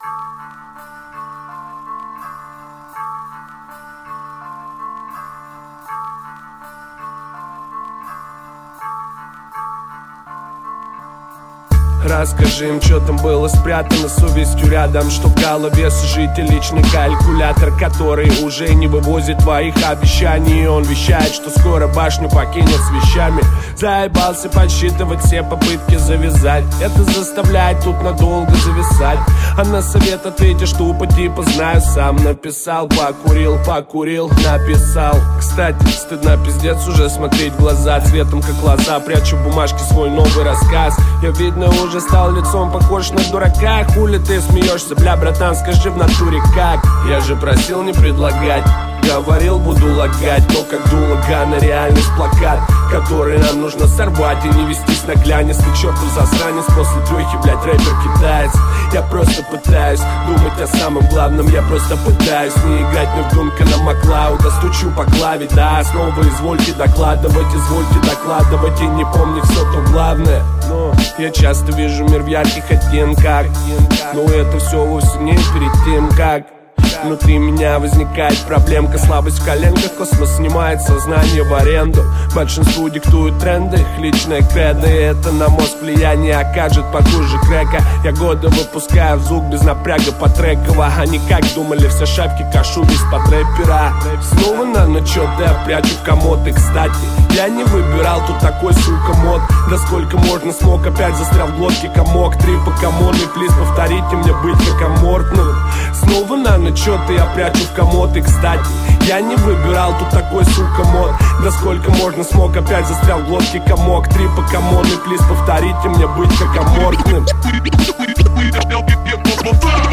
Расскажи им, что там было спрятано совестью рядом, что в голове сжитый личный калькулятор, который уже не вывозит твоих обещаний. И он вещает, что скоро башню покинет с вещами. Заебался подсчитывать все попытки завязать. Это заставляет тут надолго зависать. А на совет ответишь тупо типа знаю, сам написал. Покурил, написал. Кстати, стыдно пиздец уже смотреть в глаза. Цветом как лоза, прячу в бумажке свой новый рассказ. Я, видно, уже стал лицом похож на дурака. Хули ты смеешься, бля, братан, скажи в натуре как. Я же просил не предлагать, говорил, буду лагать. Но как дуло гана, реальность плакат, который нам нужно сорвать и не вестись на глянец. Ты чертов засранец, после трёхи, блядь, рэпер-китаец. Я просто пытаюсь думать о самом главном. Я просто пытаюсь не играть невдумка на Маклауда. Стучу по клаве, да, снова извольте докладывать и не помнить все то главное. Но я часто вижу мир в ярких оттенках, но это все вовсе не перед тем, как внутри меня возникает проблемка. Слабость в коленках, космос снимает сознание в аренду. Большинству диктуют тренды, их личная кредо. И это на мозг влияние окажет похуже крэка. Я годы выпускаю в звук без напряга по треково. Они как думали, все шапки кашу из-под рэпера. Снова на начёты я прячу в комод. И кстати, я не выбирал тут такой, сука, мод. Да сколько можно смог, опять застрял в глотке комок. Три по камону и плиз, повторите мне быть как амортным. Снова на начёты я прячу в комод. И кстати, я не выбирал тут такой, сука, мод. Да сколько можно смог, опять застрял в глотке комок. Три по камону и плиз, повторите мне быть как амортным.